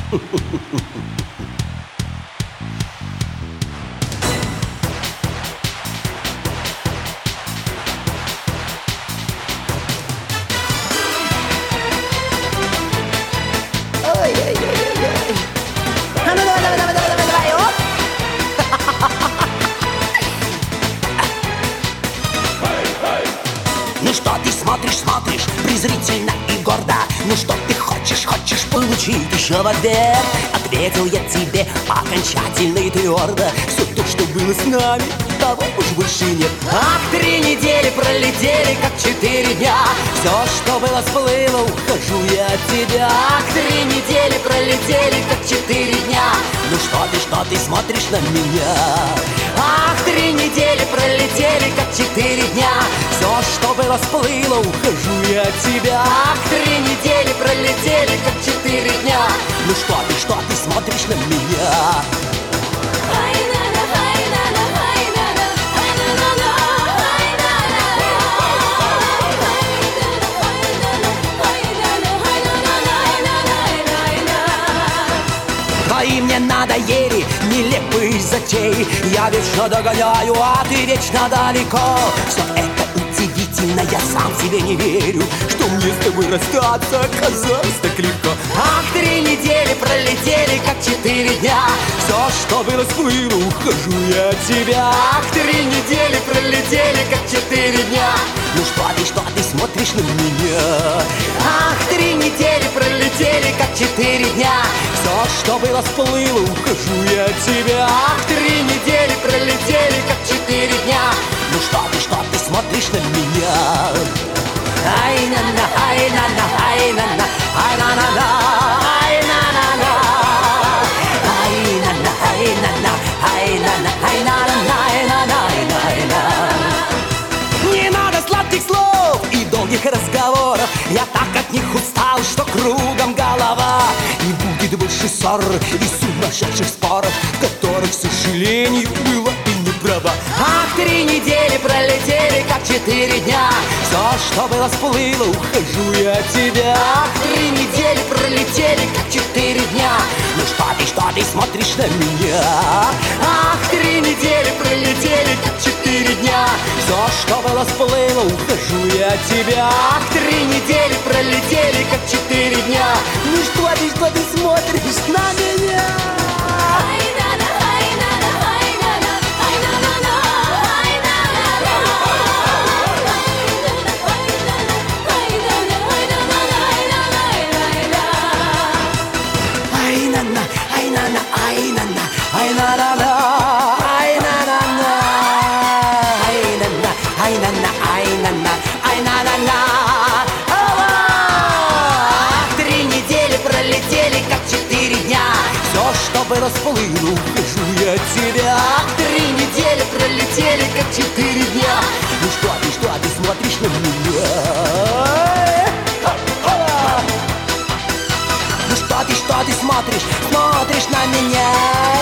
Ой-ой-ой-ой. А ну давай, давай, давай, давай, давай, давай, оп. Ну что ты смотришь, смотришь презрительно и гордо? Ну что ты хочешь, хочешь получить еще в ответ? Ответил я тебе окончательно и твердо: все то, что было с нами, того уж больше нет. Ах, 3 недели пролетели, как 4 дня. Все, что было, сплыло, ухожу я от тебя. Ах, 3 недели пролетели, как 4 дня. Ну что ты смотришь на меня? Ах, 3 недели пролетели, как 4 дня. Все, что было, сплыло, ухожу я от тебя. Ах, 3 недели пролетели, как 4 дня. Ну что ты смотришь на меня? Твои мне надоели нелепые затеи. Я вечно догоняю, а ты вечно далеко. Все это удивительно, я сам себе не верю, что мне с тобой расстаться оказалось так легко. Ах, 3 недели пролетели, как 4 дня. Все, что было, сплыло, ухожу я от тебя. Ах, 3 недели пролетели, как 4 дня. Ну что ты смотришь на меня? Ах, 3 недели пролетели, как 4 дня. Все, что было, сплыло, ухожу я от тебя. Ах, 3 недели пролетели, как 4 дня. Ну что ты смотришь на меня? Ай-на-на, ай-на-на, ай-на-на, ай-на-на-на, ай-на-на-на, ай-на-на, ай-на-на, ай-на-на, ай-на-на, ай-на-на, ай-на-на. Не надо сладких слов и долгих разговоров. Я так от них устал, что кругом голова. И будет больше ссор и сумасшедших споров, в которых, к сожалению, было и не права. Ах, 3 недели пролетели, как 4 дня. Все, что было, сплыло, ухожу я от тебя. Ах, 3 недели пролетели, как 4 дня. Ну что ты смотришь на меня? Ах, 3 недели пролетели, как 4 дня. Все, что было, сплыло, ухожу я от тебя. Ах, 3 недели пролетели, как 4 дня. Ну что ты смотришь на меня? Ай-на-на, ай-на-на, ай-на-на, ай-на-на-на, ай-на-на-на, ай-на-на, ай-на-на, ай-на-на, ай-на-на-на. Ах, 3 недели пролетели, как 4 дня. Все, что было, сплыло, ухожу я от тебя. Ах, 3 недели пролетели, как 4 дня. Ну что ты смотришь на меня? Ну что ты смотришь на меня?